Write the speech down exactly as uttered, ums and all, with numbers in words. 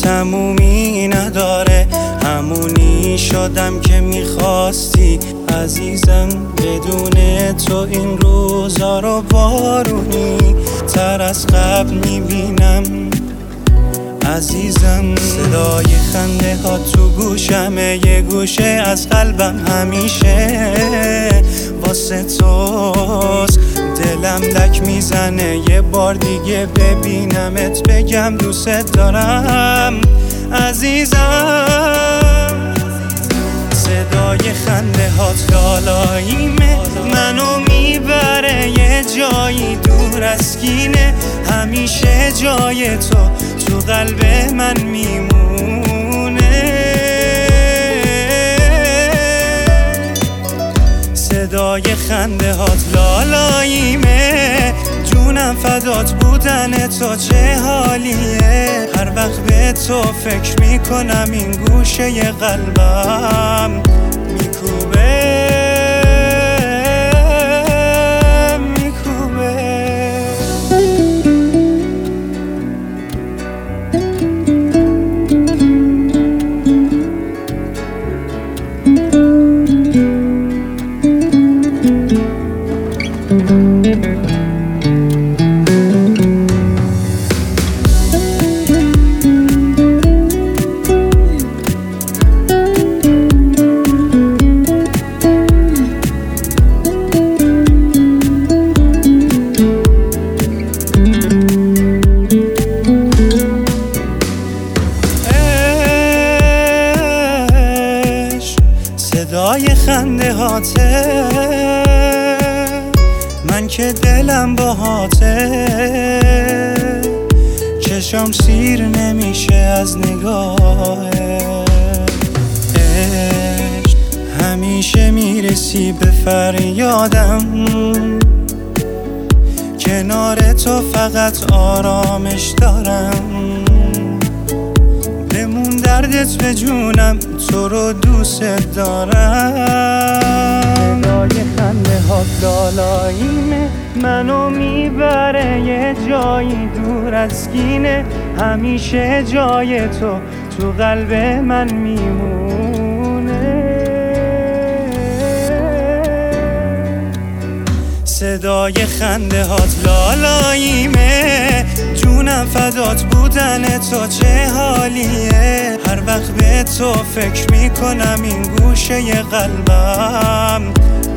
تمومی نداره، همونی شدم که میخواستی عزیزم. بدون تو این روزا رو بارونی تر از قبل میبینم عزیزم. صدای خنده ها تو گوشمه، یه گوشه از قلبم همیشه واسه توست. دلم لک میزنه یه بار دیگه ببینمت، بگم دوست دارم عزیزم. صدای خنده هات لالاییمه، منو میبره یه جایی دور از کینه. همیشه جای تو تو قلب من میمونه. صدای خنده هات لالاییمه، جونم فدات بودن تو چه حالیه. هر وقت به تو فکر میکنم این گوشه قلبم میکوبه صدای خنده هاته، من که دلم با هاته. چشم سیر نمیشه از نگاه عشق، همیشه میرسی به فریادم. کنار تو فقط آرامش دارم، بمون دردت به جونم، تو رو دوست دارم. صدای خنده هات لالاییمه، منو میبره یه جایی دور از کینه. همیشه جای تو تو قلب من میمونه. صدای خنده هات لالاییمه، جونم فدات بودن تو چه حالیه. هر وقت به تو فکر میکنم این گوشه قلبم